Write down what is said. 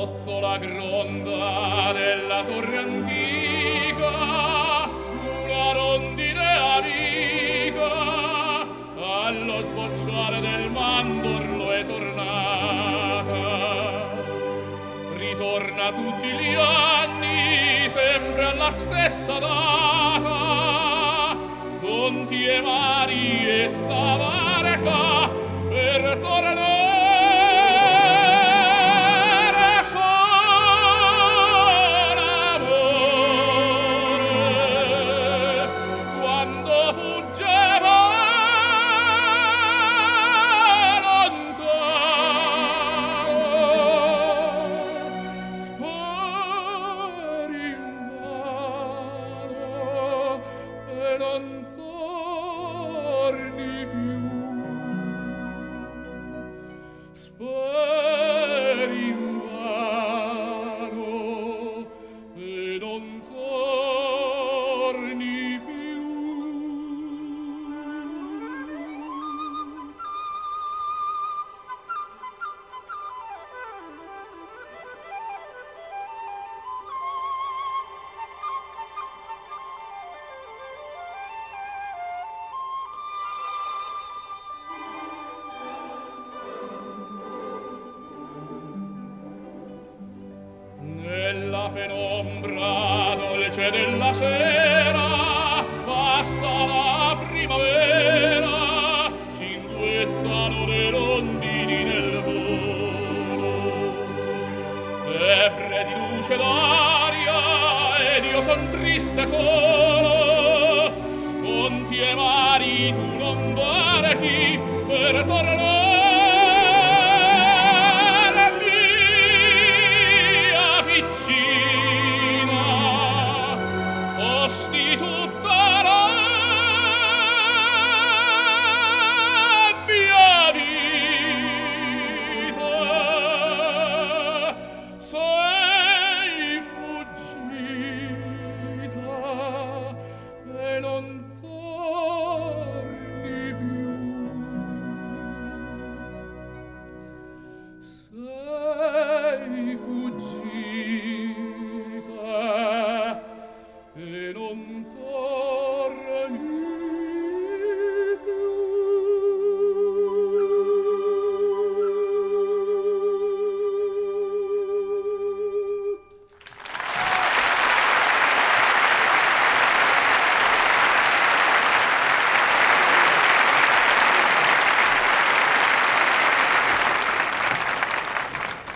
sotto la gronda della torre antica una rondine amica allo sbocciare del mandorlo è tornata. Ritorna tutti gli anni sempre alla stessa data, Conti e mari e Savarca per tornare nella penombra dolce della sera passa la primavera, cinguettano le rondini nel volo, tebre di luce d'aria ed io son triste solo. Conti e mari tu non barchi per tornare